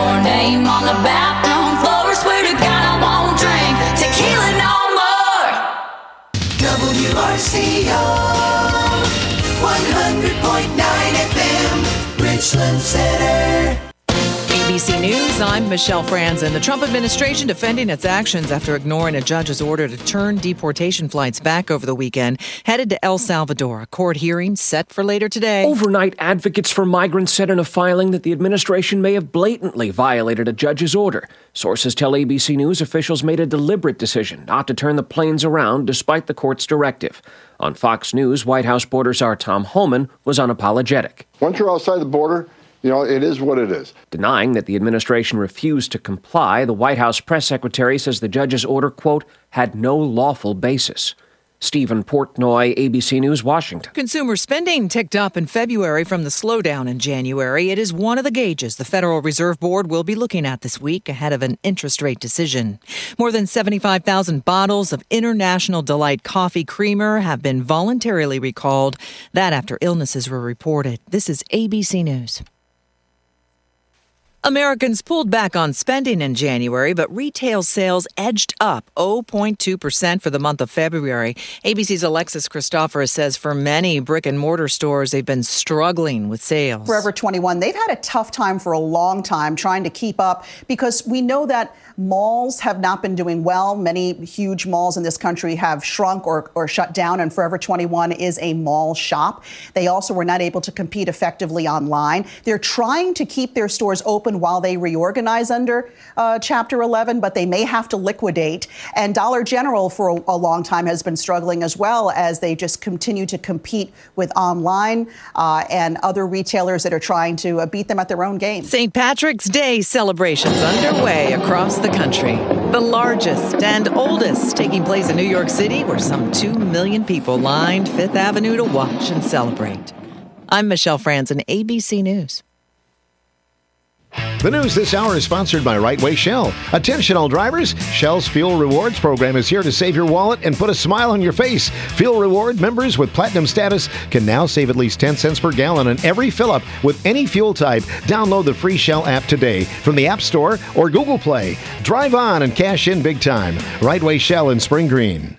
your name on the bathroom floor. Swear to God I won't drink tequila no more. WRCO 100.9 FM, Richland Center. ABC News, I'm Michelle Franzen. The Trump administration defending its actions after ignoring a judge's order to turn deportation flights back over the weekend, headed to El Salvador. A court hearing set for later today. Overnight, advocates for migrants said in a filing that the administration may have blatantly violated a judge's order. Sources tell ABC News officials made a deliberate decision not to turn the planes around despite the court's directive. On Fox News, White House border czar Tom Homan was unapologetic. Once you're outside the border, it is what it is. Denying that the administration refused to comply, the White House press secretary says the judge's order, quote, had no lawful basis. Stephen Portnoy, ABC News, Washington. Consumer spending ticked up in February from the slowdown in January. It is one of the gauges the Federal Reserve Board will be looking at this week ahead of an interest rate decision. More than 75,000 bottles of International Delight Coffee Creamer have been voluntarily recalled. That after illnesses were reported. This is ABC News. Americans pulled back on spending in January, but retail sales edged up 0.2% for the month of February. ABC's Alexis Christoforous says for many brick-and-mortar stores, they've been struggling with sales. Forever 21, they've had a tough time for a long time trying to keep up because we know that malls have not been doing well. Many huge malls in this country have shrunk or shut down, and Forever 21 is a mall shop. They also were not able to compete effectively online. They're trying to keep their stores open while they reorganize under Chapter 11, but they may have to liquidate. And Dollar General for a long time has been struggling as well as they just continue to compete with online and other retailers that are trying to beat them at their own game. St. Patrick's Day celebrations underway across the country. The largest and oldest taking place in New York City, where some 2 million people lined Fifth Avenue to watch and celebrate. I'm Michelle Franzen, ABC News. The news this hour is sponsored by Right Way Shell. Attention all drivers, Shell's Fuel Rewards program is here to save your wallet and put a smile on your face. Fuel Reward members with platinum status can now save at least 10 cents per gallon on every fill-up with any fuel type. Download the free Shell app today from the App Store or Google Play. Drive on and cash in big time. Right Way Shell in Spring Green.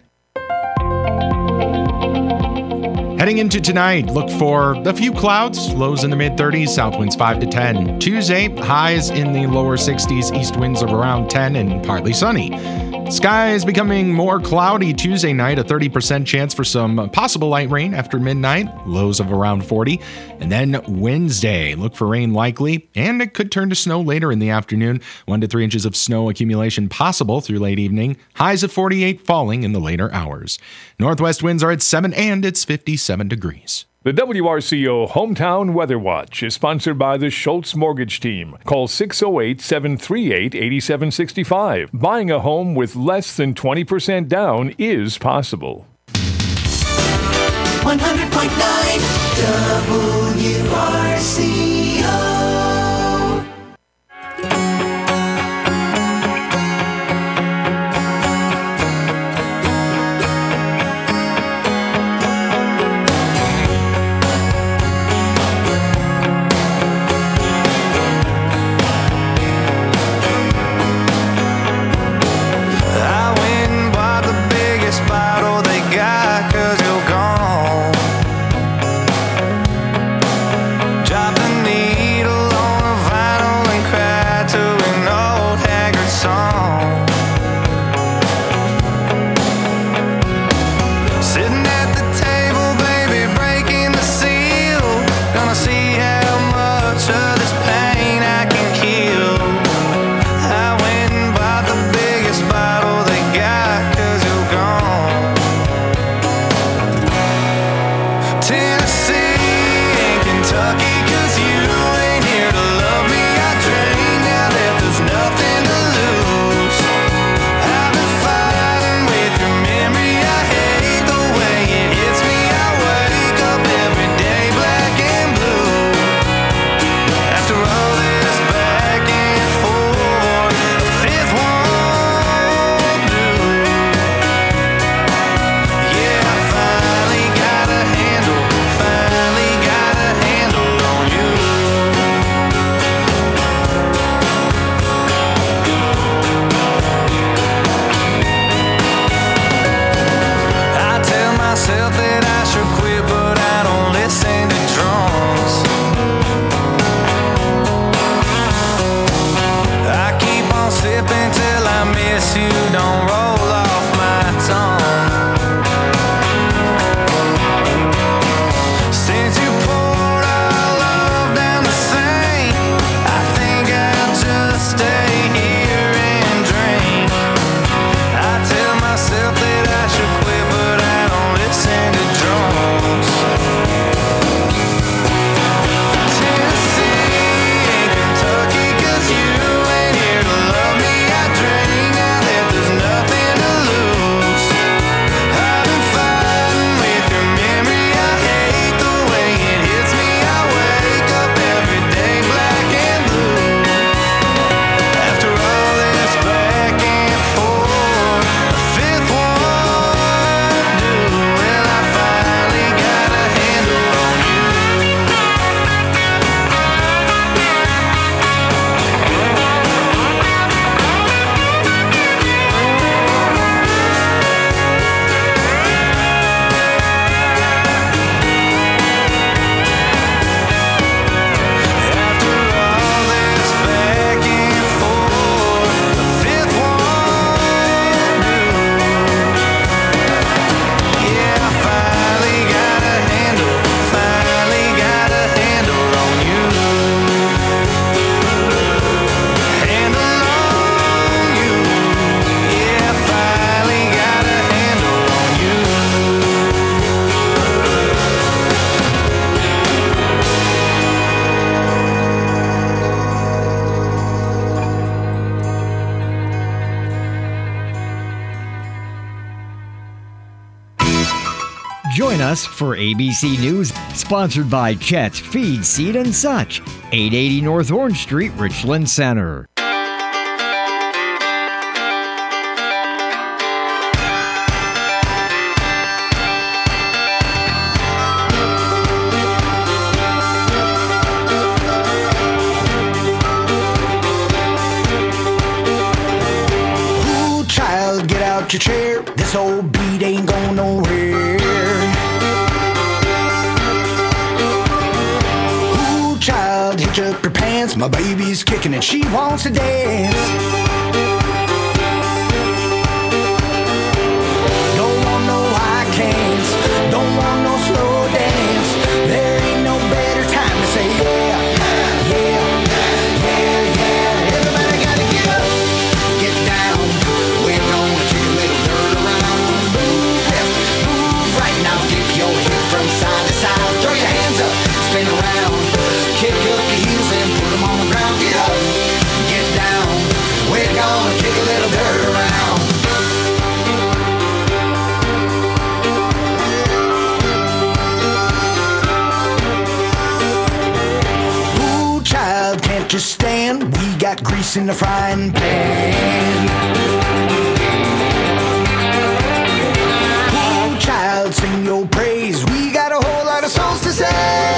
Heading into tonight, look for a few clouds, lows in the mid-30s, south winds 5 to 10. Tuesday, highs in the lower 60s, east winds of around 10 and partly sunny. Skies becoming more cloudy Tuesday night, a 30% chance for some possible light rain after midnight, lows of around 40. And then Wednesday, look for rain likely, and it could turn to snow later in the afternoon. 1 to 3 inches of snow accumulation possible through late evening, highs of 48 falling in the later hours. Northwest winds are at 7 and it's 57 degrees. The WRCO Hometown Weather Watch is sponsored by the Schultz Mortgage Team. Call 608-738-8765. Buying a home with less than 20% down is possible. 100.9 WRCO. Drop the us for ABC News, sponsored by Chet's Feed, Seed and Such, 880 North Orange Street, Richland Center. Your chair, this old beat ain't going nowhere. Ooh, child, hitch up your pants. My baby's kicking and she wants to dance. Don't want no high cans, don't want no slow dance. There ain't no better time to say yeah, yeah, yeah, yeah. Everybody gotta get up, get down. We're gonna kick a little dirt around. Move left, move right. Now dip your hip from side to side. Throw your hands up, spin around. Kick up your heels and put them on the ground. Get up, get down. We're gonna kick a little dirt around. Ooh, child, can't you stand? We got grease in the frying pan. Child, sing your praise. We got a whole lot of songs to say.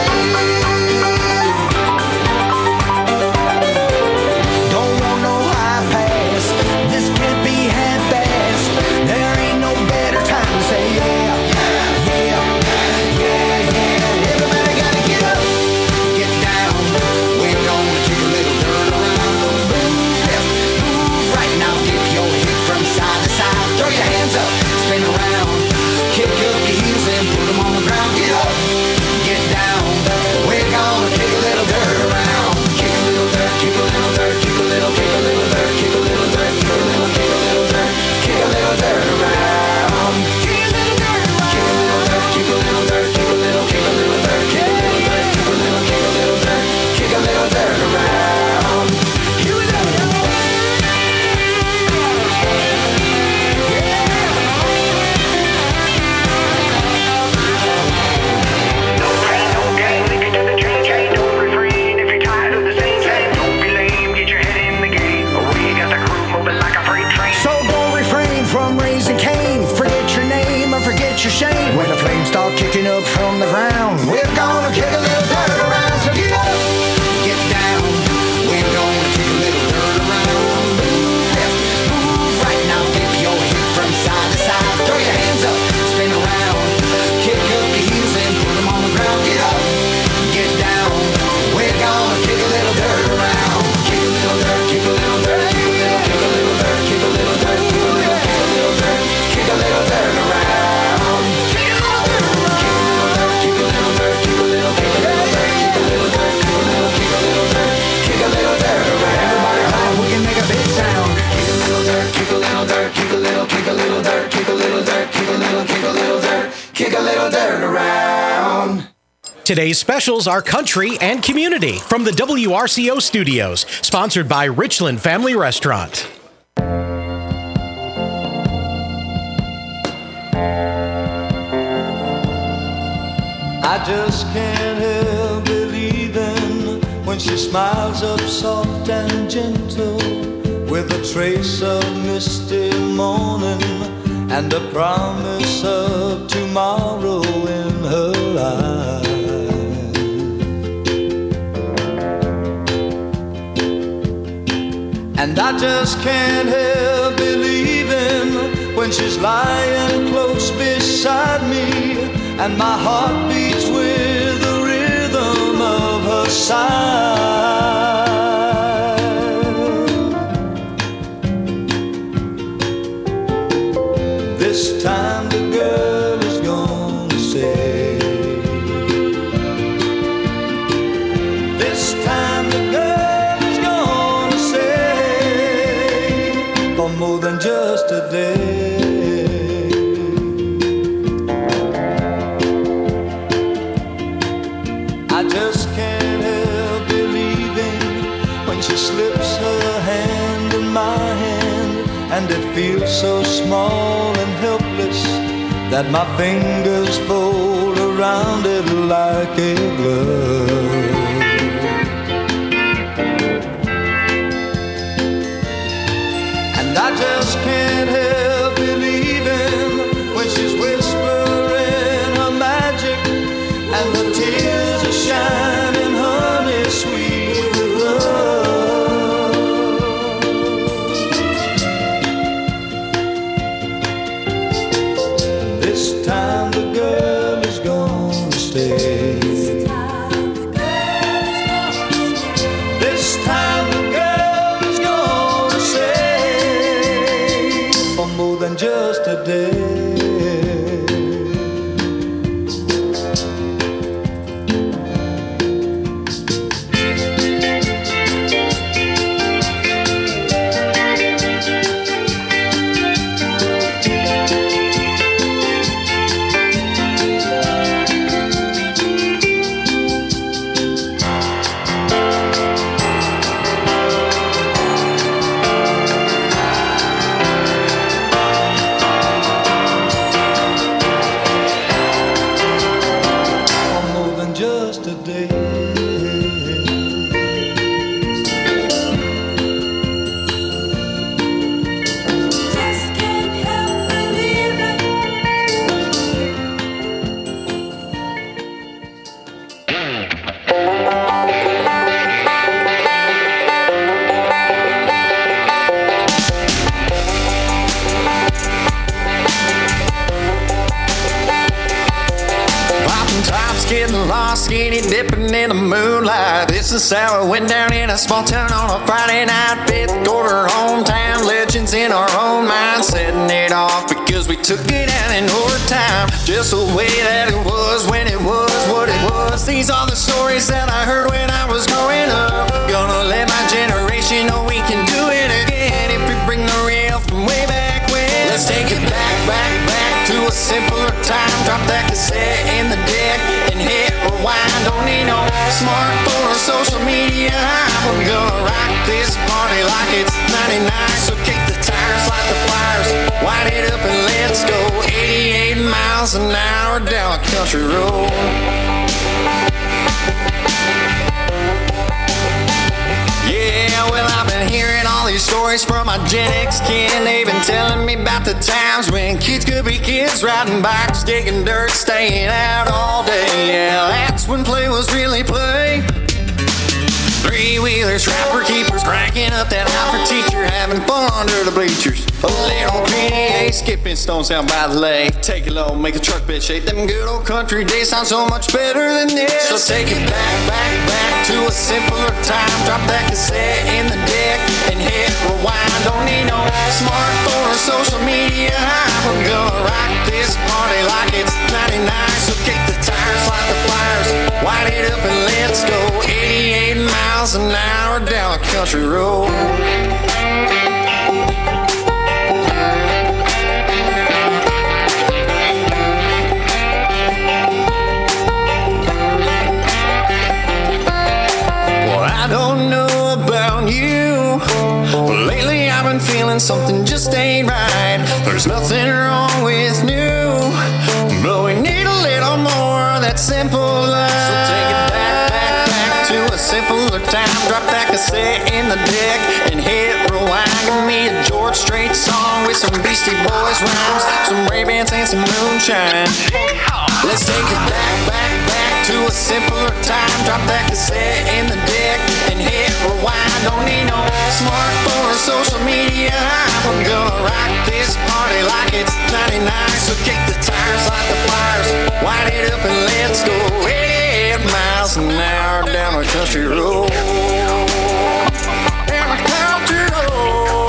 Don't want no high pass. This can't be half-assed. There ain't no better time to say yeah, yeah, yeah, yeah. Everybody gotta get up, get down. We're gonna kick a little dirt around. Move left, move right. Now dip your hip from side to side. Throw your hands up, spin around. Kick up your heels and put them on the ground. Get up, get down. We're gonna kick a little dirt around. Kick a little dirt, kick a little dirt, kick a little dirt, kick a little dirt, kick a little dirt, kick a little dirt around. Kick a little dirt around. Kick a little dirt, kick a little dirt, kick a little dirt, kick a little dirt, kick a little dirt, kick a little dirt around. Here we go. Your shame when the flames start kicking up from the ground. We're gonna kick a little dirt around. So get up, get down. We're gonna kick a little dirt around. Move left, move right. Now dip your hip from side to side. Throw your hands up, spin around. Kick up your heels and put them on the ground. Get up, get down. We're gonna kick a little dirt around. Kick a little dirt, kick a little dirt, kick a little, kick a little dirt, kick a little dirt, kick a little, kick a little dirt, kick a little dirt around. Kick a little dirt around. Today's specials are country and community from the WRCO studios, sponsored by Richland Family Restaurant. I just can't help believing when she smiles up soft and gentle with a trace of misty morning and a promise of tomorrow in her eyes. And I just can't help believing when she's lying close beside me and my heart beats with the rhythm of her sigh. This time the girl is gonna say, this time the girl is gonna say, for more than just a day. I just can't help believing when she slips her hand in my hand and it feels so small and helpless that my fingers fold around it like a glove. And I just can't help believing when she's whispering her magic and the tears are shining honey sweet with love. This time the girl is gonna stay. This time the girl is gonna stay for more than just a day. Skinny dipping in the moonlight. This is how it went down in a small town on a Friday night. Fifth quarter hometown legends in our own mind, setting it off because we took it out in overtime. Just the way that it was when it was what it was. These are the stories that I heard when I was growing up. Gonna let my generation know we can do it again if we bring the real from way back when. Let's take it back, back, back to a simpler time. Drop that cassette in the deck and hit rewind. Don't need no smartphone or social media. I'm gonna rock this party like it's 99. So kick the tires, light the flyers, wind it up and let's go. 88 miles an hour down a country road. Yeah, well, I've been hearing all these stories from my Gen X kid, and they've been telling me about the times when kids could be kids, riding bikes, digging dirt, staying out all day. Yeah, that's when play was really play. Three-wheelers, rapper keepers, cranking up that high for teacher, having fun under the bleachers. A little PDA, skipping stones down by the lake. Take it low, make a truck bed shake. Them good old country days sound so much better than this. So take it back, back, back to a simpler time. Drop that cassette in the deck and hit rewind. Don't need no smartphone or social media. I'm gonna rock this party like it's 99. So kick the tires, light the flyers, wind it up and let's go. 88 miles an hour down a country road. Well, I don't know about you, but lately I've been feeling something just ain't right. There's nothing wrong with new, but we need a little more of that simple love. So take it back, back, back to a simpler time. Drop that cassette in the deck and hit rewind. Give me a George Strait song with some Beastie Boys rhymes, some Ray-Bans and some moonshine. Let's take it back, back, back to a simpler time. Drop that cassette in the deck and hit rewind. Don't need no smartphone or social media. I'm gonna rock this party like it's 99. So kick the tires, light the flyers, wind it up and let's go. 88 miles an hour down a country road. Down a country road.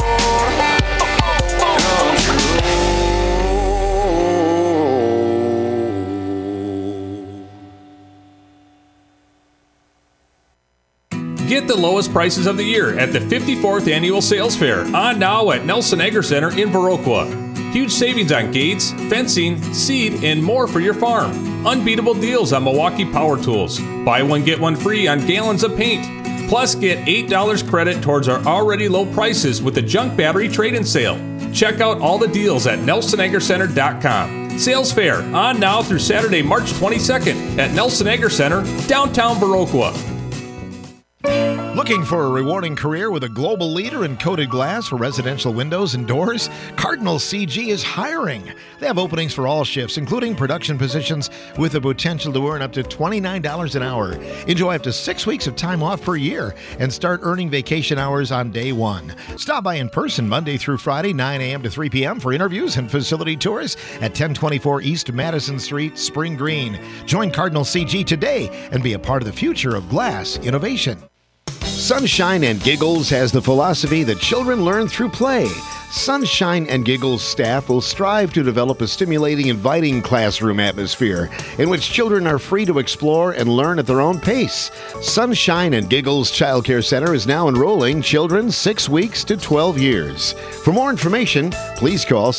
Get the lowest prices of the year at the 54th Annual Sales Fair, on now at Nelson Agri Center in Viroqua. Huge savings on gates, fencing, seed, and more for your farm. Unbeatable deals on Milwaukee power tools. Buy one, get one free on gallons of paint. Plus, get $8 credit towards our already low prices with the junk battery trade-in sale. Check out all the deals at NelsonAgriCenter.com. Sales Fair, on now through Saturday, March 22nd at Nelson Agri Center, downtown Viroqua. Looking for a rewarding career with a global leader in coated glass for residential windows and doors? Cardinal CG is hiring. They have openings for all shifts, including production positions with the potential to earn up to $29 an hour. Enjoy up to 6 weeks of time off per year and start earning vacation hours on day one. Stop by in person Monday through Friday, 9 a.m. to 3 p.m. for interviews and facility tours at 1024 East Madison Street, Spring Green. Join Cardinal CG today and be a part of the future of glass innovation. Sunshine and Giggles has the philosophy that children learn through play. Sunshine and Giggles staff will strive to develop a stimulating, inviting classroom atmosphere in which children are free to explore and learn at their own pace. Sunshine and Giggles Child Care Center is now enrolling children 6 weeks to 12 years. For more information, please call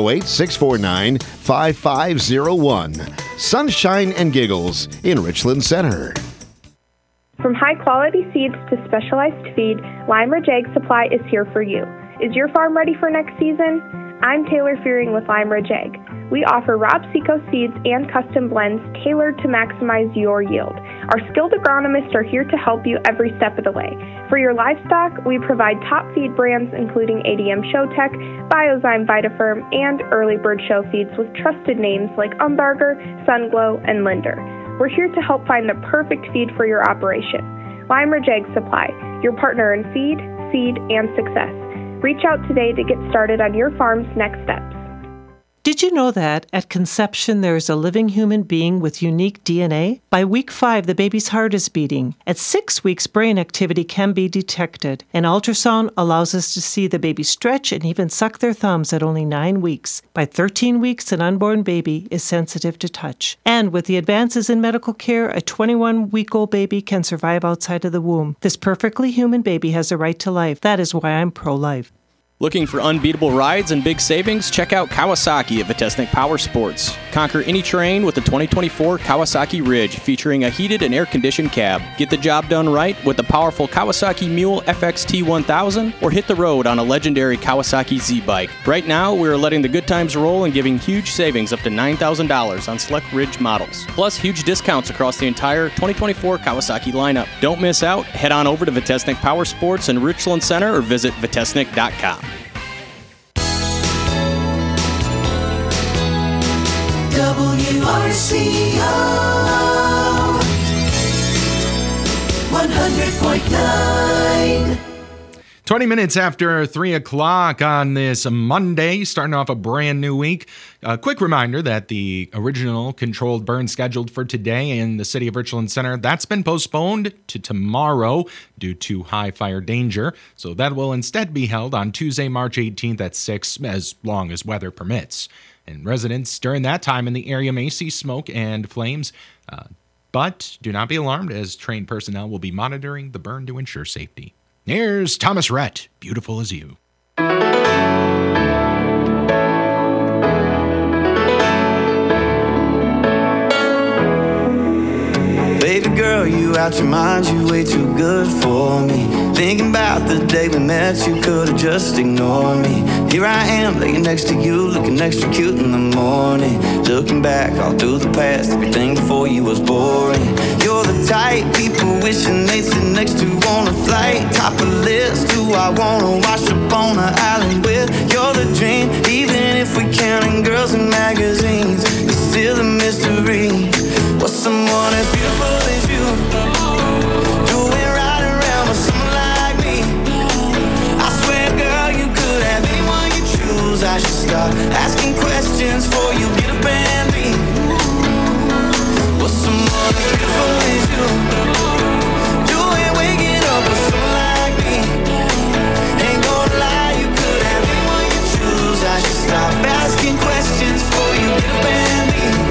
608-649-5501. Sunshine and Giggles in Richland Center. From high-quality seeds to specialized feed, Lime Ridge Egg Supply is here for you. Is your farm ready for next season? I'm Taylor Fearing with Lime Ridge Egg. We offer Rob Seco seeds and custom blends tailored to maximize your yield. Our skilled agronomists are here to help you every step of the way. For your livestock, we provide top feed brands including ADM Showtech, Biozyme Vitaferm, and Early Bird Show feeds with trusted names like Umbarger, Sunglow, and Linder. We're here to help find the perfect feed for your operation. Lime Ridge Egg Supply, your partner in feed, seed, and success. Reach out today to get started on your farm's next steps. Did you know that at conception there is a living human being with unique DNA? By week 5, the baby's heart is beating. At 6 weeks, brain activity can be detected. An ultrasound allows us to see the baby stretch and even suck their thumbs at only 9 weeks. By 13 weeks, an unborn baby is sensitive to touch. And with the advances in medical care, a 21-week-old baby can survive outside of the womb. This perfectly human baby has a right to life. That is why I'm pro-life. Looking for unbeatable rides and big savings? Check out Kawasaki at Vitesnik Power Sports. Conquer any terrain with the 2024 Kawasaki Ridge, featuring a heated and air-conditioned cab. Get the job done right with the powerful Kawasaki Mule FXT 1000, or hit the road on a legendary Kawasaki Z-Bike. Right now, we are letting the good times roll and giving huge savings up to $9,000 on select Ridge models. Plus, huge discounts across the entire 2024 Kawasaki lineup. Don't miss out. Head on over to Vitesnik Power Sports in Richland Center or visit vitesnik.com. WRCO 100.9. 20 minutes after 3 o'clock on this Monday, starting off a brand new week. A quick reminder that the original controlled burn scheduled for today in the city of Richland Center, that's been postponed to tomorrow due to high fire danger. So that will instead be held on Tuesday, March 18th at 6, as long as weather permits. And residents during that time in the area may see smoke and flames, but do not be alarmed, as trained personnel will be monitoring the burn to ensure safety. Here's Thomas Rhett, Beautiful as You. Baby girl, you out your mind, you way too good for me. Thinking about the day we met, you could've just ignored me. Here I am, laying next to you, looking extra cute in the morning. Looking back all through the past, everything before you was boring. You're the type people wishing they'd sit next to on a flight. Top of the list, who I wanna wash up on an island with. You're the dream, even if we counting girls in magazines. It's still a mystery. What's someone as beautiful as you doing right around with someone like me? I swear, girl, you could have anyone you choose. I should stop asking questions before you get up and leave. What's someone as beautiful as you doing, waking up with someone like me? Ain't gonna lie, you could have anyone you choose. I should stop asking questions before you get up and leave.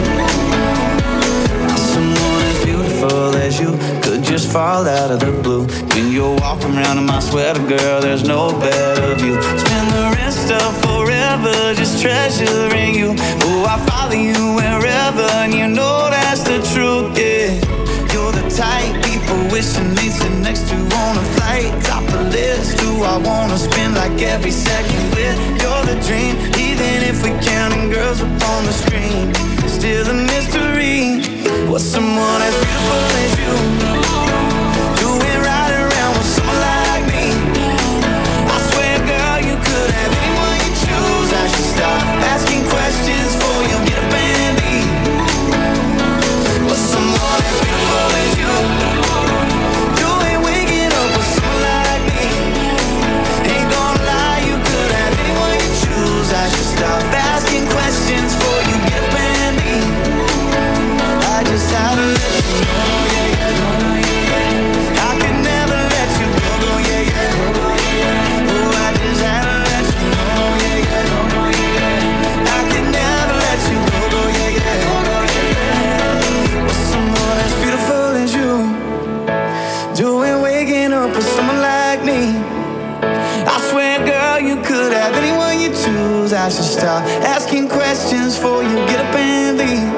Someone as beautiful as you could just fall out of the blue. When you're walking around in my sweater, girl, there's no better view. Spend the rest of forever just treasuring you. Oh, I follow you wherever, and you know that's the truth, yeah. You're the type people wishing they said next to on a flight. Top the list, who I wanna spend like every second with. You're the dream, even if we're counting girls up on the screen. Still a mystery. What's someone as beautiful as you doing right around with someone like me? I swear, girl, you could have anyone you choose. I should stop asking questions before you get up and leave. What's someone as beautiful as you doing waking up with someone like me? Ain't gonna lie, you could have anyone you choose. I should stop asking questions before you get up and leave. I just had to let you know, yeah, yeah. I could never let you go, yeah, yeah. Oh, I just had to let you know, yeah, yeah. I could never let you go, yeah, yeah. With someone as beautiful as you, doing waking up with someone like me. I swear, girl, you could have anyone you choose. I should stop asking questions before you get up and leave.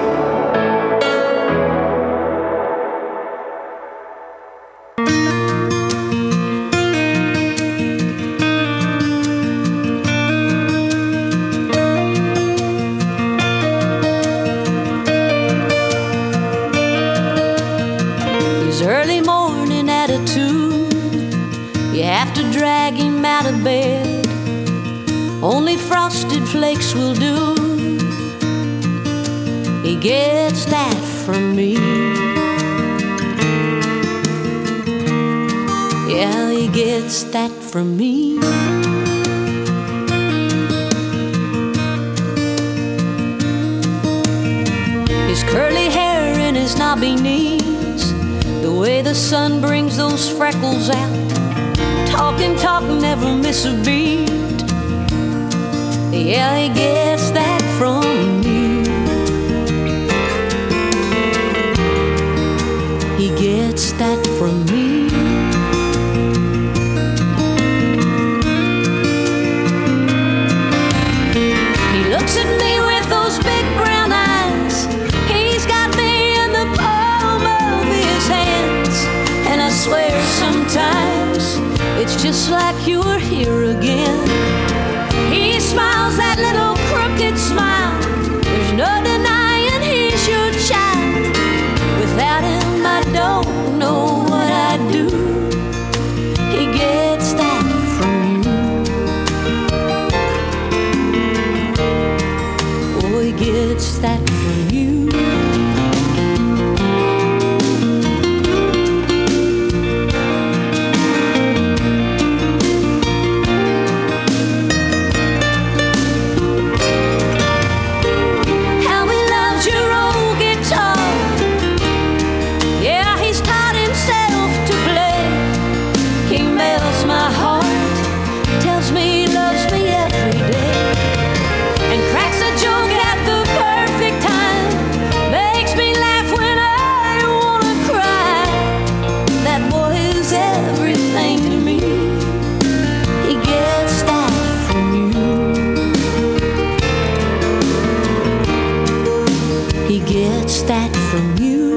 His early morning attitude, you have to drag him out of bed. Only frosted flakes will do. He gets that from me. Yeah, he gets that from me. His curly hair and his knobby knees, the way the sun brings those freckles out. Talk, never miss a beat. Yeah, he gets that from you. He gets that from me. He looks at me with those big brown eyes. He's got me in the palm of his hands. And I swear sometimes it's just like you're here again. He smiles that little crooked smile. There's no denying he's your child. Without him I don't know what I'd do. He gets that from you. Oh, he gets that from you. That from you.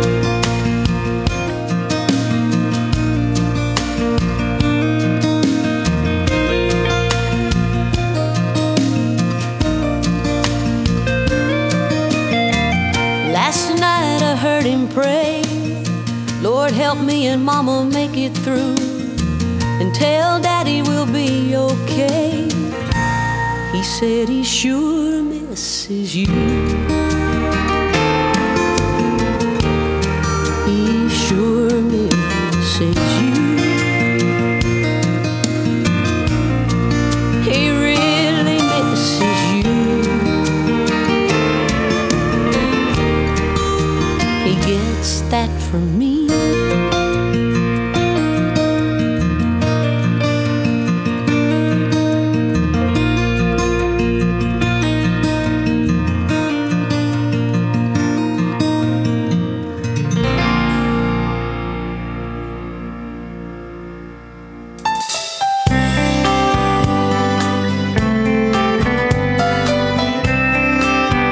Last night I heard him pray, Lord help me and Mama make it through, and tell Daddy we'll be okay. He said he sure misses you. Sure misses you. He really misses you. He gets that from me.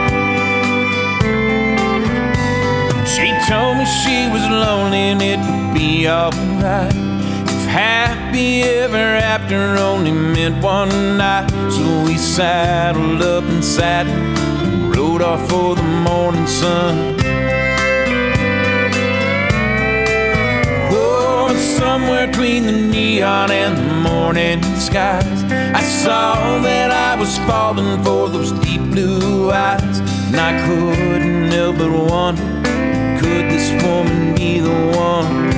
She told me she was lonely and it'd be alright. If happy ever after only meant one night, so we saddled up and sat and rode off for the morning sun. Oh, somewhere between the neon and the morning skies, I saw that I was falling for those deep blue eyes, and I couldn't help but wonder, could this woman be the one?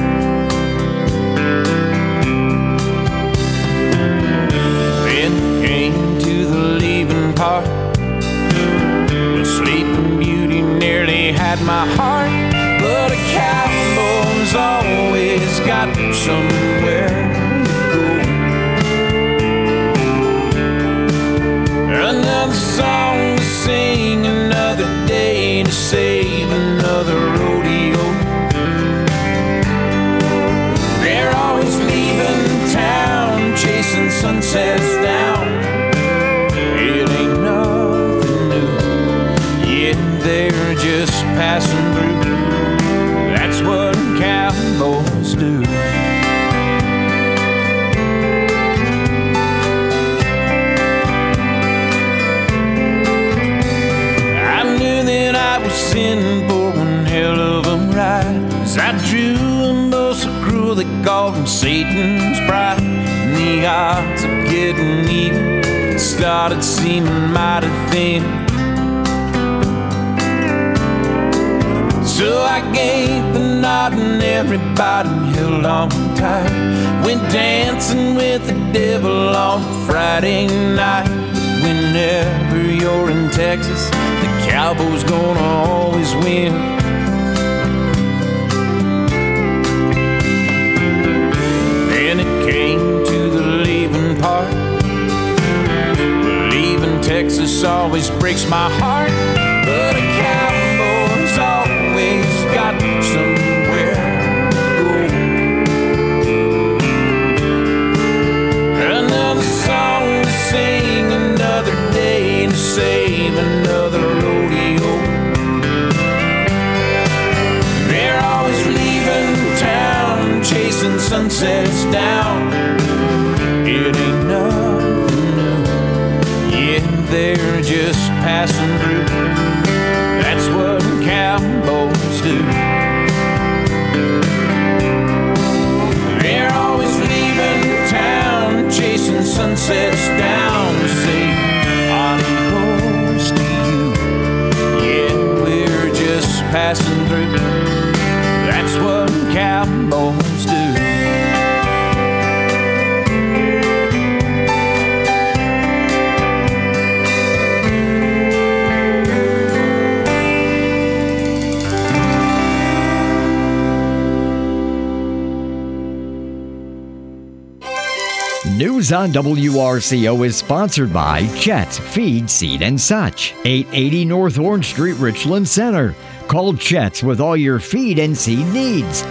Then came to the leaving part, the Sleeping Beauty nearly had my heart, but a cowboy's always got somewhere to go. Another song to sing, another day to save, another rodeo. They're always leaving town, chasing sunsets down. It ain't nothing new, yet they're just passing through. That's what cowboys do. I knew that I was in for one hell of a ride, as I drew a bow so cruel they called him Satan's bride. And the odds of getting even started seeming mighty thin. So I gave the nod and everybody held on tight. Went dancing with the devil on Friday night. Whenever you're in Texas, the cowboy's gonna always win. Then it came to the leaving part. Leaving Texas always breaks my heart, but a cowboy's always got somewhere to go. Another song to sing, another day to save, another rodeo. They're always leaving town, chasing sunsets down. It ain't nothing new, yeah, they're just passing through. That's what cowboys do. They're always leaving town, chasing sunsets down. To say adios to you, yeah, we're just passing through. That's what cowboys do. News on WRCO is sponsored by Chet's Feed, Seed, and Such, 880 North Orange Street, Richland Center. Call Chet's with all your feed and seed needs.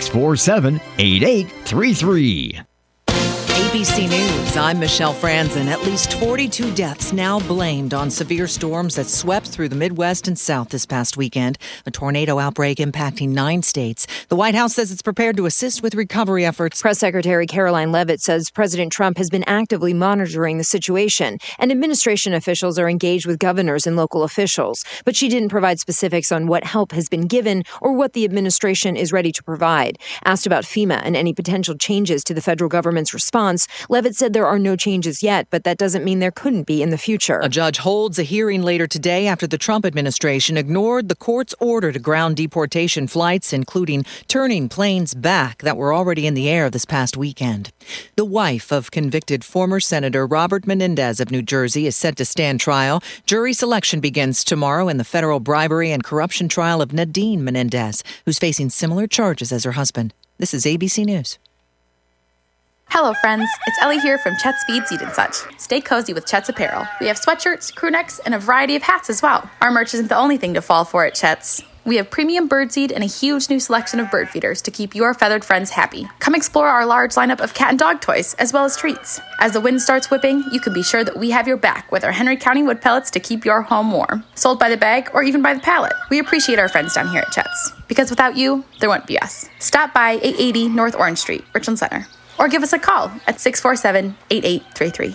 647-8833. ABC News, I'm Michelle Franzen. At least 42 deaths now blamed on severe storms that swept through the Midwest and South this past weekend. A tornado outbreak impacting 9 states. The White House says it's prepared to assist with recovery efforts. Press Secretary Caroline Leavitt says President Trump has been actively monitoring the situation, and administration officials are engaged with governors and local officials. But she didn't provide specifics on what help has been given or what the administration is ready to provide. Asked about FEMA and any potential changes to the federal government's response, Leavitt said there are no changes yet, but that doesn't mean there couldn't be in the future. A judge holds a hearing later today after the Trump administration ignored the court's order to ground deportation flights, including turning planes back that were already in the air this past weekend. The wife of convicted former Senator Robert Menendez of New Jersey is set to stand trial. Jury selection begins tomorrow in the federal bribery and corruption trial of Nadine Menendez, who's facing similar charges as her husband. This is ABC News. Hello, friends. It's Ellie here from Chet's Feed, Seed, and Such. Stay cozy with Chet's apparel. We have sweatshirts, crew necks, and a variety of hats as well. Our merch isn't the only thing to fall for at Chet's. We have premium birdseed and a huge new selection of bird feeders to keep your feathered friends happy. Come explore our large lineup of cat and dog toys, as well as treats. As the wind starts whipping, you can be sure that we have your back with our Henry County wood pellets to keep your home warm. Sold by the bag or even by the pallet. We appreciate our friends down here at Chet's, because without you, there wouldn't be us. Stop by 880 North Orange Street, Richland Center, or give us a call at 647-8833.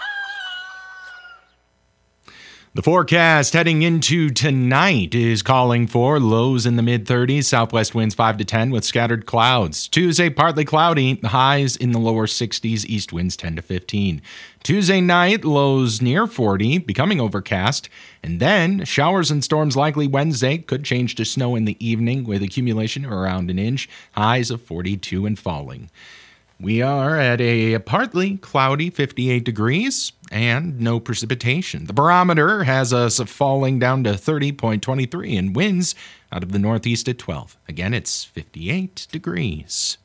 The forecast heading into tonight is calling for lows in the mid-30s, southwest winds 5 to 10 with scattered clouds. Tuesday, partly cloudy, highs in the lower 60s, east winds 10 to 15. Tuesday night, lows near 40, becoming overcast. And then showers and storms likely Wednesday, could change to snow in the evening with accumulation around an inch, highs of 42 and falling. We are at a partly cloudy 58 degrees and no precipitation. The barometer has us falling down to 30.23 and winds out of the northeast at 12. Again, it's 58 degrees.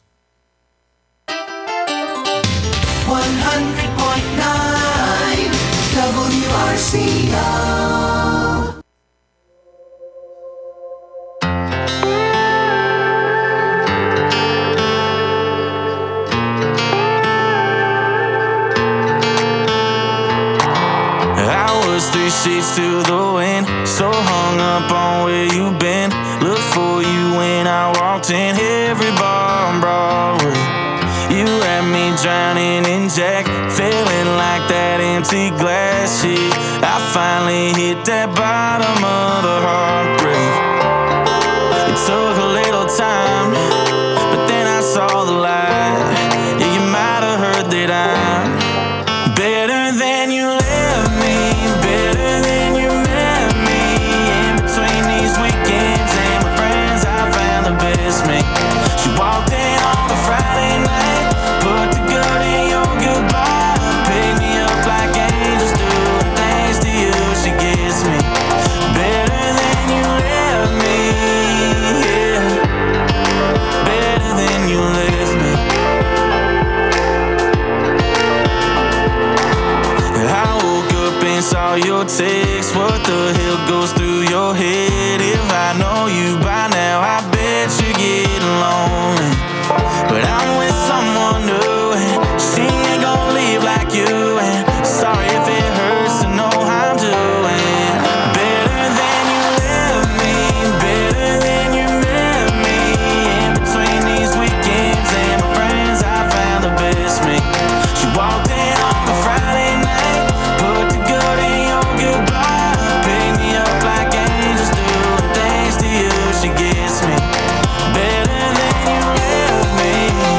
100.9 WRCO. Three sheets to the wind, so hung up on where you been. Look for you when I walked in every bar on Broadway. You had me drowning in Jack, feeling like that empty glass sheet. I finally hit that bottom of the heartbreak. It took a little time, but then I saw the light. Yeah, you might have heard that I'm better than you left me. Better than you met me. In between these weekends and my friends, I found the best me. She walked in on a Friday night, put the good in your goodbye, picked me up like angels do, and thanks to you she gets me. Better than you left me, yeah. Better than you left me. I woke up and saw your text. What the hell goes through your head? If I know you by now, I bet you're getting lonely. But I'm with someone new, and she ain't gonna leave like you. And sorry if it hurts to know how I'm doing. Better than you left me, better than you met me. In between these weekends and my friends, I found the best me. She walked in on a Friday night, put the good in your goodbye, pick me up like angels do, and thanks to you she gets me. Better than you left me.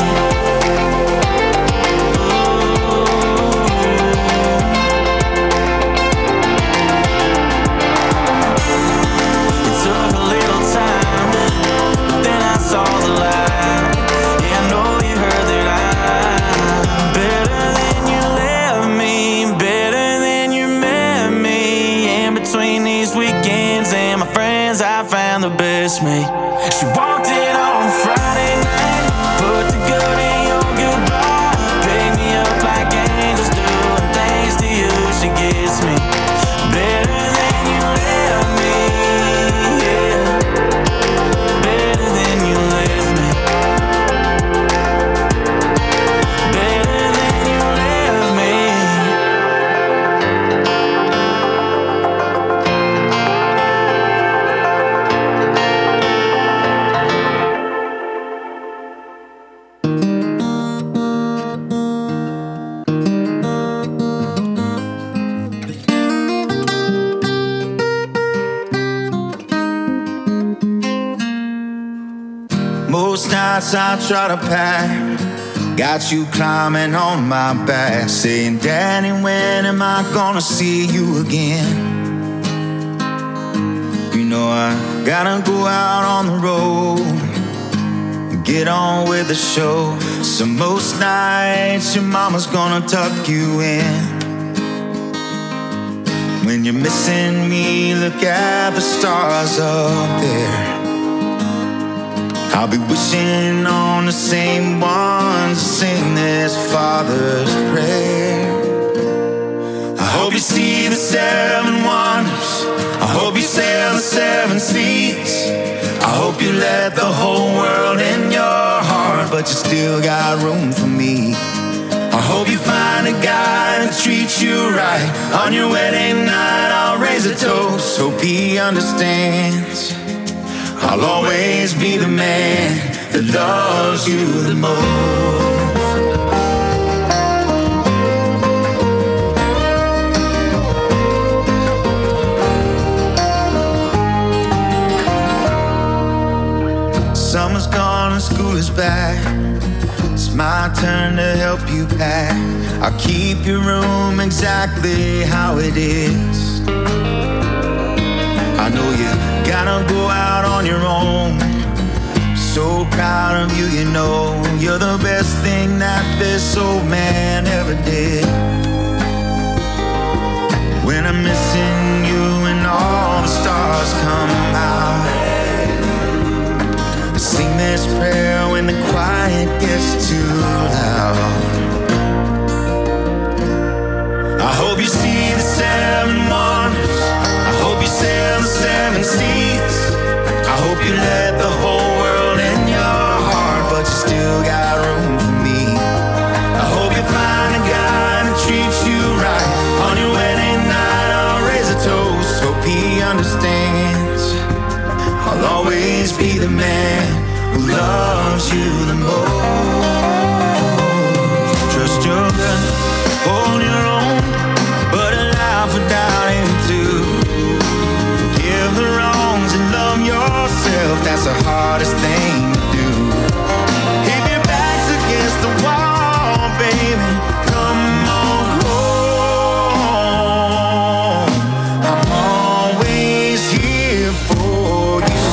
It took a little time, but then I saw the light. Yeah, I know you heard that I'm better than you left me, better than you met me. In between these weekends and my friends, I found the best me. She walked in on Friday night, put the good in your goodbye, picked me up like angels do, and thanks to you she gets me. Better than you left me, yeah. Better than you left me. Better than you left me. Most nights I try to pack, got you climbing on my back, saying, Daddy, when am I gonna see you again? You know I gotta go out on the road and get on with the show. So most nights your mama's gonna tuck you in. When you're missing me, look at the stars up there. I'll be wishing on the same ones to sing this Father's prayer. I hope you see the seven wonders. I hope you sail the seven seas. I you let the whole world in your heart, but you still got room for me. I hope you find a guy that treats you right. On your wedding night, I'll raise a toast. Hope he understands. I'll always be the man that loves you the most. Summer's gone and school is back. It's my turn to help you pack. I'll keep your room exactly how it is. I know you gotta go out on your own. So proud of you, you know. You're the best thing that this old man ever did. When I'm missing you and all the stars come out, I sing this prayer when the quiet gets too loud. I hope you see the 7 wonders. I hope you sail the 7 seas. I hope you let the whole world in your heart, but you still got room for me. I hope you find a guy that treats you right. On your wedding night, I'll raise a toast. Hope he understands. I'll always be the man who loves you the most. Trust your gut, hold your own, but allow for doubting too. Forgive the wrongs and love yourself, that's the hardest thing to do. If your back's against the wall, baby, come on home. I'm always here for you.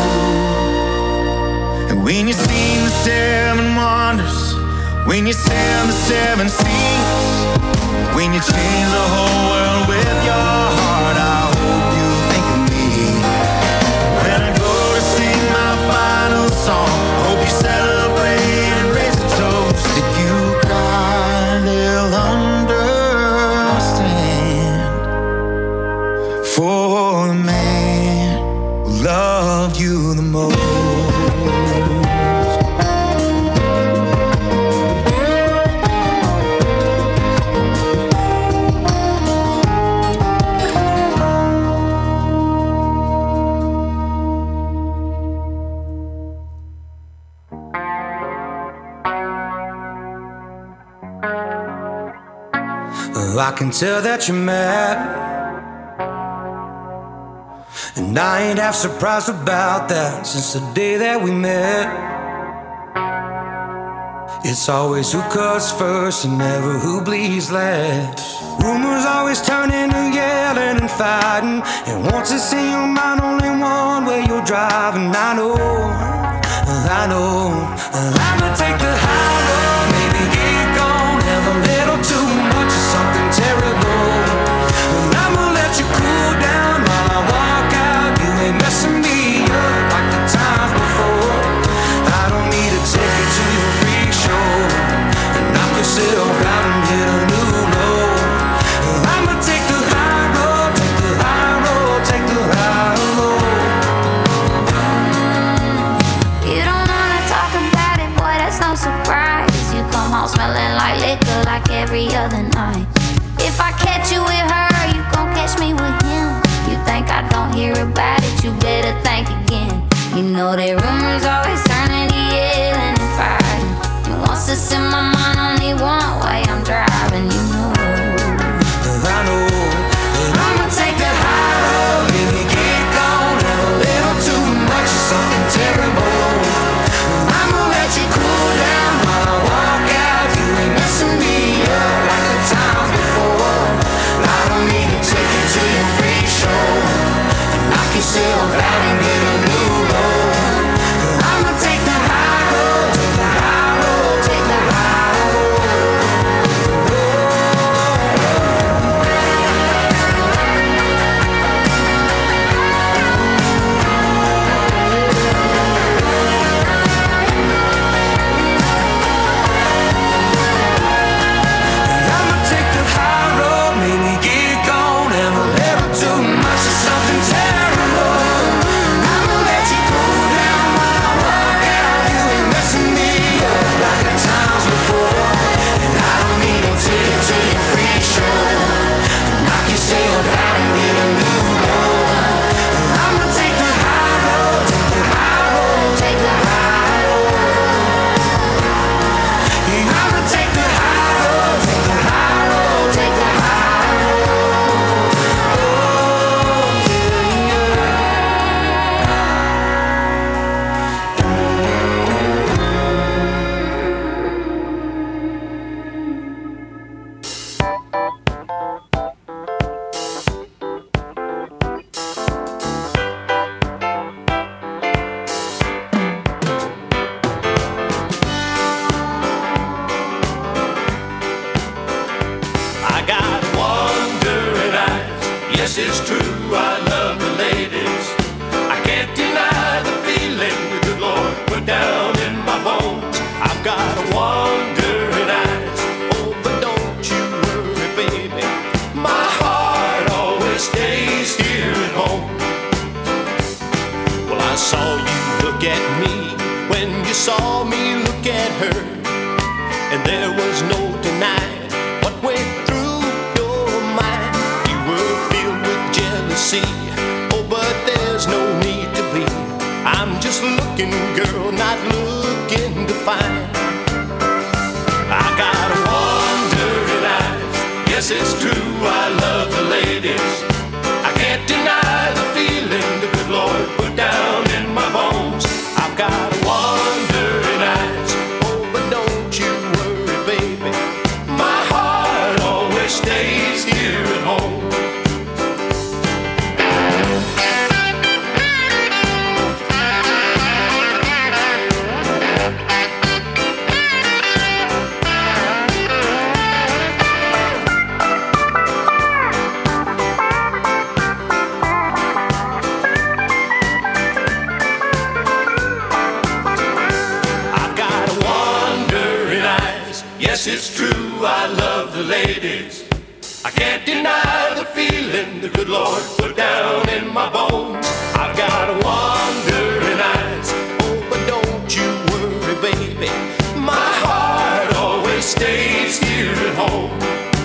And when you sing the 7 wonders, when you sail the 7 seas, when you change the whole world with your heart, I hope you think of me. When I go to sing my final song, I hope you celebrate and raise a toast. If you cry, they'll understand. For the man who loved you the most. I can tell that you're mad, and I ain't half surprised about that. Since the day that we met, it's always who cuts first and never who bleeds last. Rumors always turn into yelling and fighting, and once it's in your mind, only one way you're driving. I know I'ma take the high road, maybe get gone, have a little too much of something terrible. I'ma let you cool down while I walk out. You ain't messing me up like the times before. I don't need to take you to your freak show and knock yourself out and hit a new low. I'ma take the high road, take the high road, take the high road. You don't wanna talk about it, boy, that's no surprise. You come home smelling like liquor like every other night. If I catch you with her, you gon' catch me with him. You think I don't hear about it, you better think again. You know that rumors always turn into yelling and fighting. You wants to send my mind only one way, I'm driving, you know. I know I'ma take the high road, maybe get gone, have a little too much of something terrible. I'ma let you cool down while I walk out. You ain't messing me up like the times before. I don't need to take you to your freak show and knock yourself out and get a new low. Yes, it's true, I love the ladies. I can't deny the feeling the good Lord put down in my bones. I've got wandering eyes, oh, but don't you worry, baby. My heart always stays here at home. Well, I saw you look at me when you saw me look at her, and there was no denying what went through your mind. You were filled with jealousy, oh, but there's no need to be. I'm just looking, girl, not looking to find. I got wandering eyes, yes, it's true, I love the ladies. I can't deny the feeling the good Lord put down in my bones. I've got wandering eyes, oh, but don't you worry, baby. My heart always stays here at home. Yes, it's true, I love the ladies. I can't deny the feeling the good Lord put down in my bones. I've got wandering eyes, oh, but don't you worry, baby. My heart always stays here at home.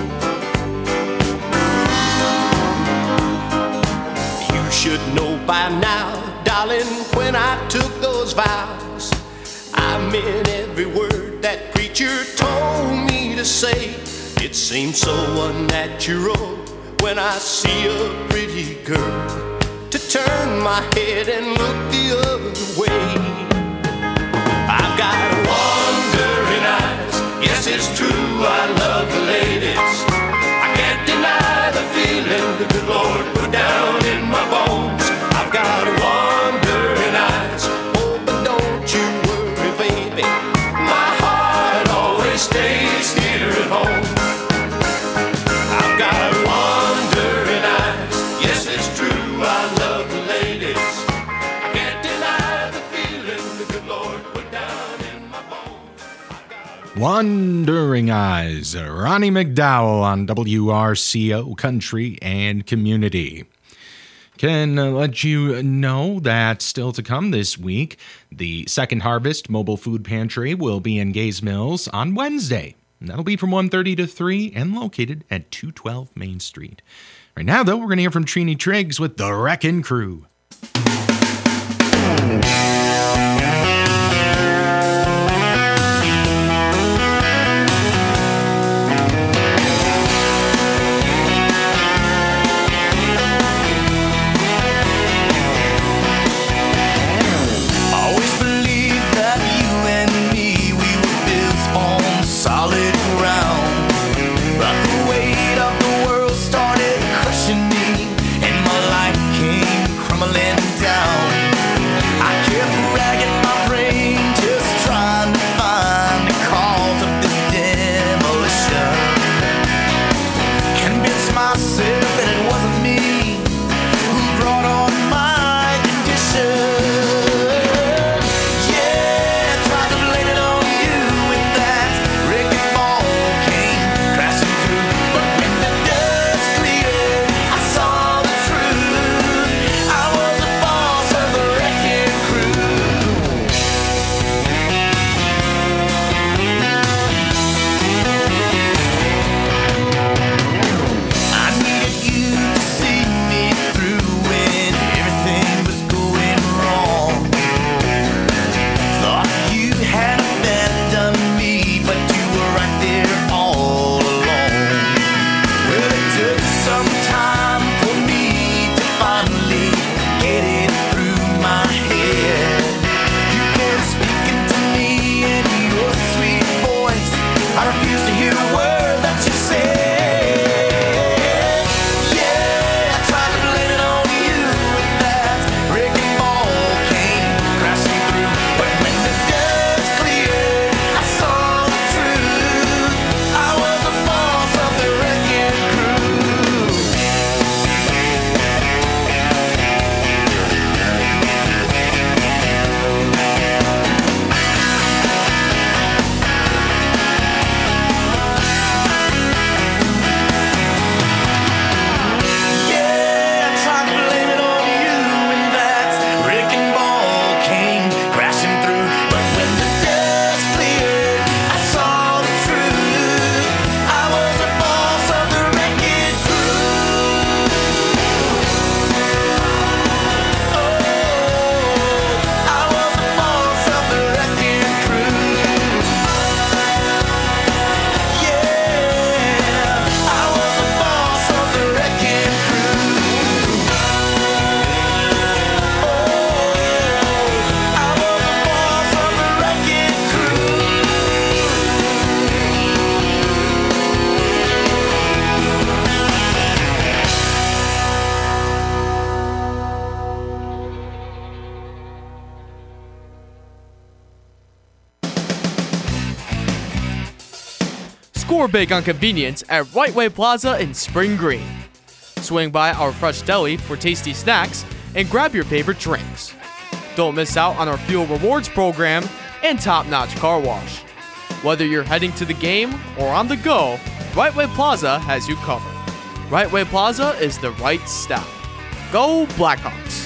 You should know by now, darling, when I took those vows, I meant every word that preacher told me to say. It seems so unnatural when I see a pretty girl to turn my head and look the other way. I've got wandering eyes, yes, it's true, I love the ladies. I can't deny the feeling the good Lord put down in my bones. I've got wandering eyes, oh, but don't you worry, baby. My heart always stays here at home. I've got wandering eyes, yes, it's true, I love the ladies. I can't deny the feeling the good Lord put down in my bones. Wandering Eyes, Ronnie McDowell on WRCO Country and Community. Can let you know that still to come this week, the Second Harvest Mobile Food Pantry will be in Gays Mills on Wednesday. And that'll be from 1:30 to 3 and located at 212 Main Street. Right now, though, we're going to hear from Trini Triggs with the Wreckin' Crew. Always believed that you and me, we were built on solid ground. But the weight of the world started crushing me, and my life came crumbling down. I kept You're big on convenience at Right Way Plaza in Spring Green. Swing by our fresh deli for tasty snacks and grab your favorite drinks. Don't miss out on our Fuel Rewards program and top-notch car wash. Whether you're heading to the game or on the go, Right Way Plaza has you covered. Right Way Plaza is the right stop. Go Blackhawks!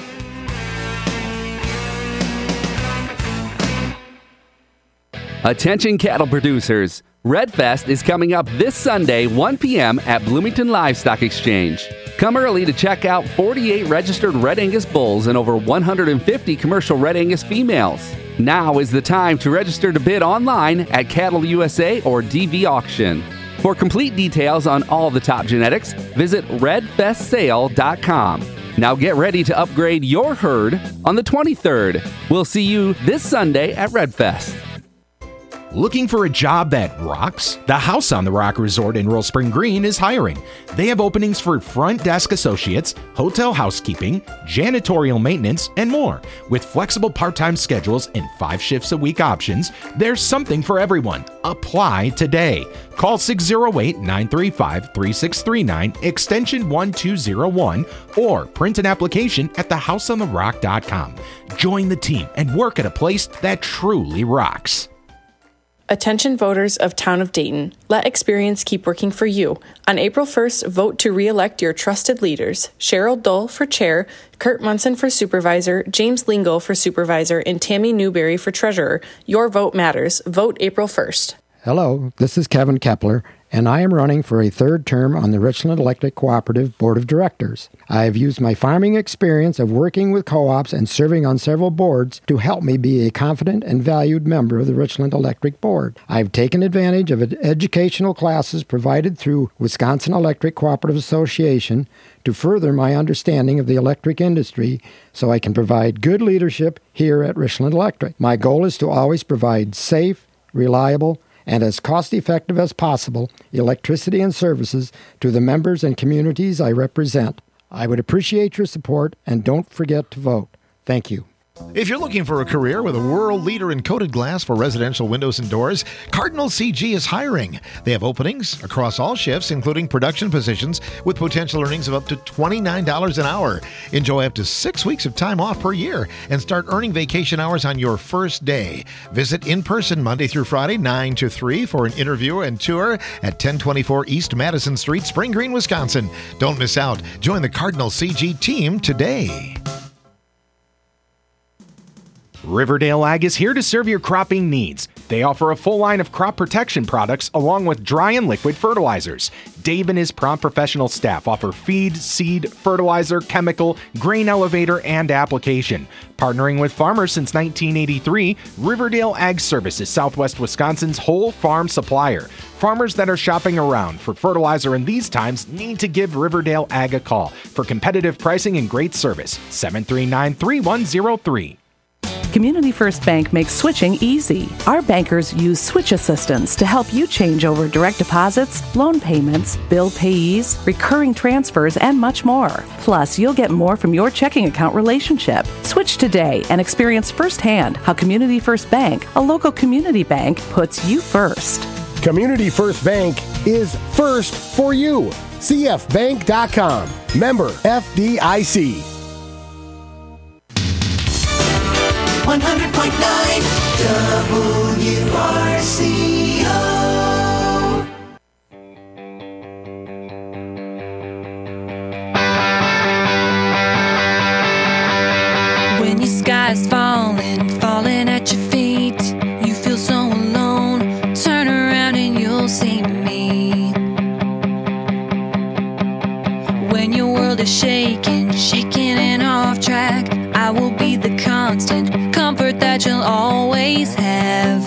Attention cattle producers. Redfest is coming up this Sunday, 1 p.m. at Bloomington Livestock Exchange. Come early to check out 48 registered Red Angus bulls and over 150 commercial Red Angus females. Now is the time to register to bid online at Cattle USA or DV Auction. For complete details on all the top genetics, visit redfestsale.com. Now get ready to upgrade your herd on the 23rd. We'll see you this Sunday at Redfest. Looking for a job that rocks? The House on the Rock Resort in Rural Spring Green is hiring. They have openings for front desk associates, hotel housekeeping, janitorial maintenance, and more. With flexible part-time schedules and 5 shifts a week options, there's something for everyone. Apply today. Call 608-935-3639, extension 1201, or print an application at thehouseontherock.com. Join the team and work at a place that truly rocks. Attention voters of Town of Dayton, let experience keep working for you. On April 1st, vote to re-elect your trusted leaders. Cheryl Dull for chair, Kurt Munson for supervisor, James Lingle for supervisor, and Tammy Newberry for treasurer. Your vote matters. Vote April 1st. Hello, this is Kevin Kepler, and I am running for a 3rd term on the Richland Electric Cooperative Board of Directors. I have used my farming experience of working with co-ops and serving on several boards to help me be a confident and valued member of the Richland Electric Board. I've taken advantage of educational classes provided through Wisconsin Electric Cooperative Association to further my understanding of the electric industry so I can provide good leadership here at Richland Electric. My goal is to always provide safe, reliable, and as cost-effective as possible electricity and services to the members and communities I represent. I would appreciate your support, and don't forget to vote. Thank you. If you're looking for a career with a world leader in coated glass for residential windows and doors, Cardinal CG is hiring. They have openings across all shifts, including production positions, with potential earnings of up to $29 an hour. Enjoy up to 6 weeks of time off per year and start earning vacation hours on your first day. Visit in person Monday through Friday, 9 to 3 for an interview and tour at 1024 East Madison Street, Spring Green, Wisconsin. Don't miss out. Join the Cardinal CG team today. Riverdale Ag is here to serve your cropping needs. They offer a full line of crop protection products along with dry and liquid fertilizers. Dave and his prompt professional staff offer feed, seed, fertilizer, chemical, grain elevator, and application. Partnering with farmers since 1983, Riverdale Ag Service is Southwest Wisconsin's whole farm supplier. Farmers that are shopping around for fertilizer in these times need to give Riverdale Ag a call for competitive pricing and great service. 739-3103. Community First Bank makes switching easy. Our bankers use switch assistance to help you change over direct deposits, loan payments, bill payees, recurring transfers, and much more. Plus, you'll get more from your checking account relationship. Switch today and experience firsthand how Community First Bank, a local community bank, puts you first. Community First Bank is first for you. CFBank.com. Member FDIC. 100.9 WRCO. When your sky's falling at your feet, you feel so alone. Turn around and you'll see me. When your world is shaking and off track, I will be the constant comfort that you'll always have.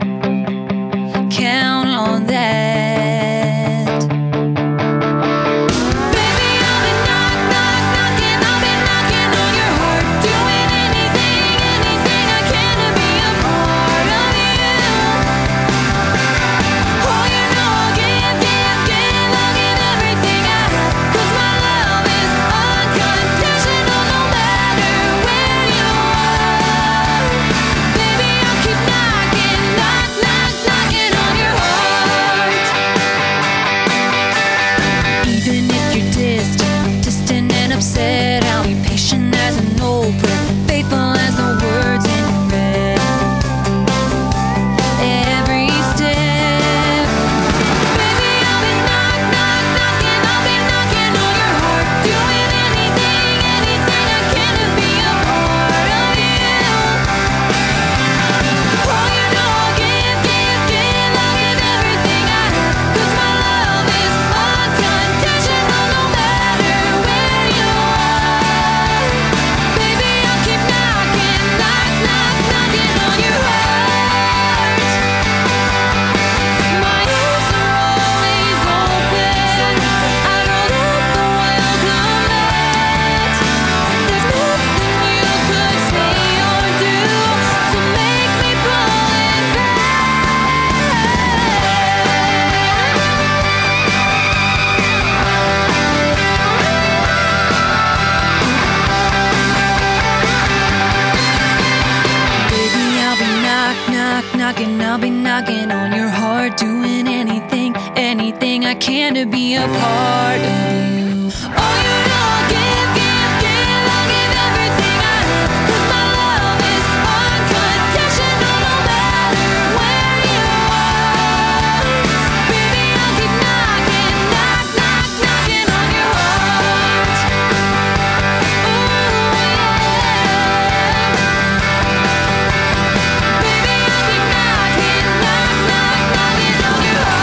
Count on that. Baby, I'll be knocking on your heart, doing anything I can to be a part of you. Oh, you know I'll give everything I have, 'cause my love is unconditional no matter where you are. Baby, I'll keep knocking on your heart. knocking on your heart, doing anything I can to be a part of you. Oh, you know I'll give, I'll give everything I have, 'cause my love is unconditional no matter where you are. Baby, I'll keep knocking on your heart. Ooh, yeah. Baby, I'll keep knocking on your heart.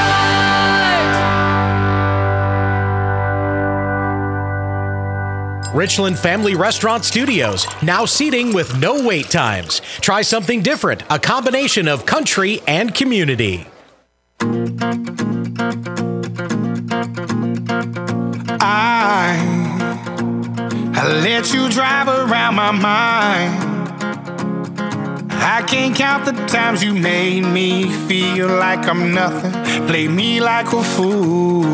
Richland Family Restaurant Studios, now seating with no wait times. Try something different, a combination of country and community. I let you drive around my mind. I can't count the times you made me feel like I'm nothing. Play me like a fool.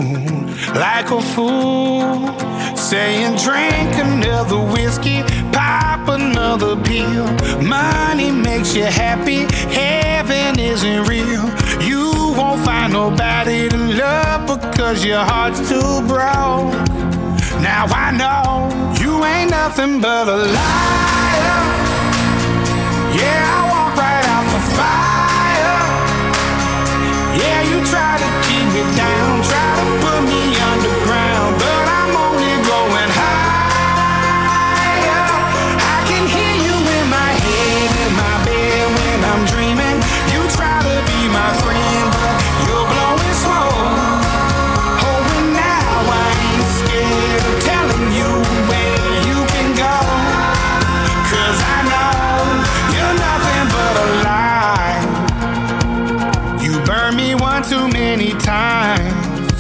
Saying drink another whiskey, pop another pill. Money makes you happy, heaven isn't real. You won't find nobody to love because your heart's too broke. Now I know you ain't nothing but a liar. Yeah, I walk right out the fire. Yeah, you try to keep me down, try to put me underground, but I'm only going higher. I can hear you in my head, in my bed when I'm dreaming. You try to be my friend, but you're blowing smoke. Oh, and now I ain't scared of telling you where you can go, 'cause I know you're nothing but a lie. You burned me one too many times,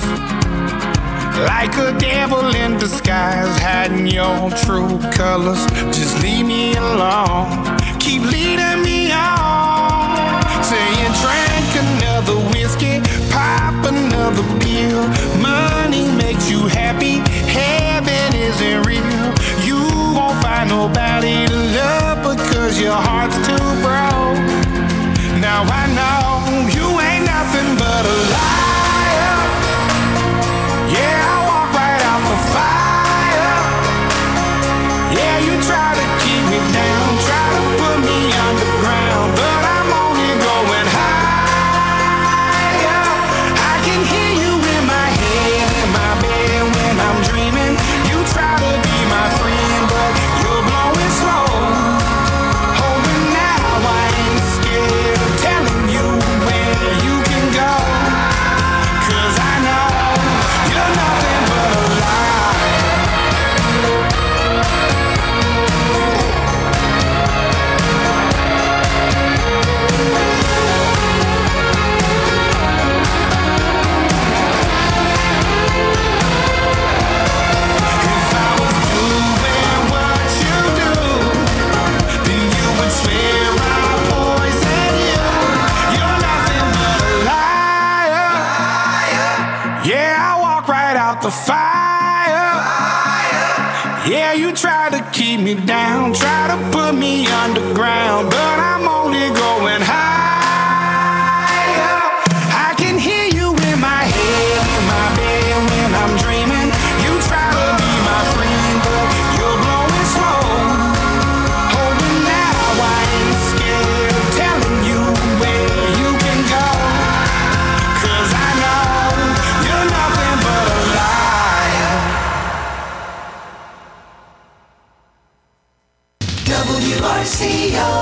like a devil in disguise, hiding your true colors. Just leave me alone, keep leading me on. Saying drink another whiskey, pop another pill. Money makes you happy, heaven isn't real. You won't find nobody to love because your heart's too broke. Now I know you ain't nothing but a liar. Yeah, I walk right out the fire. Yeah, you try to keep me down, try to put me underground, but I'm only going higher. I can hear you in my head, in my bed when I'm dreaming. You try to be my friend, but you're blowing smoke. Oh, and now I ain't scared of telling you where you can go, 'cause I know you're nothing but a lie. If I was doing what you do, then you would swear I poisoned you. You're nothing but a liar. Yeah, I walk right out the fire. Yeah, you try to keep me down, try to put me underground, but I'm only going higher. I can hear you in my head, in my bed when I'm dreaming. You try to be my friend, but you're blowing smoke. Oh, and now I ain't scared of telling you where you can go, 'cause I know you're nothing but a liar. WRCO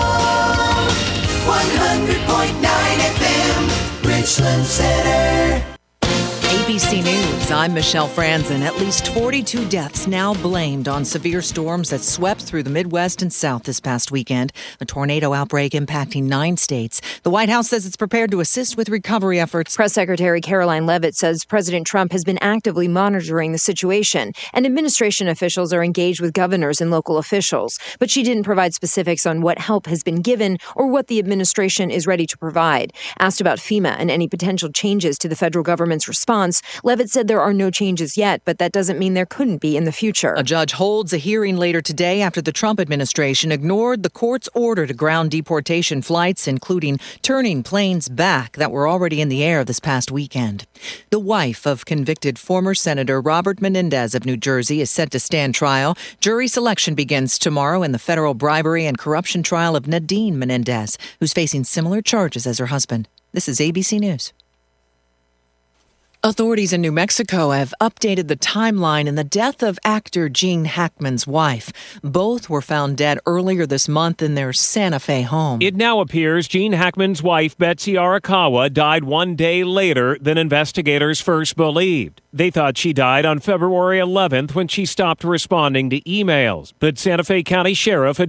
100.9 FM, Richland Center. ABC News, I'm Michelle Franzen. At least 42 deaths now blamed on severe storms that swept through the Midwest and South this past weekend. A tornado outbreak impacting 9 states. The White House says it's prepared to assist with recovery efforts. Press Secretary Caroline Leavitt says President Trump has been actively monitoring the situation, and administration officials are engaged with governors and local officials. But she didn't provide specifics on what help has been given or what the administration is ready to provide. Asked about FEMA and any potential changes to the federal government's response, Leavitt said there There are no changes yet, but that doesn't mean there couldn't be in the future. A judge holds a hearing later today after the Trump administration ignored the court's order to ground deportation flights, including turning planes back that were already in the air this past weekend. The wife of convicted former Senator Robert Menendez of New Jersey is set to stand trial. Jury selection begins tomorrow in the federal bribery and corruption trial of Nadine Menendez, who's facing similar charges as her husband. This is ABC News. Authorities in New Mexico have updated the timeline in the death of actor Gene Hackman's wife. Both were found dead earlier this month in their Santa Fe home. It now appears Gene Hackman's wife, Betsy Arakawa, died 1 day later than investigators first believed. They thought she died on February 11th when she stopped responding to emails. But Santa Fe County Sheriff had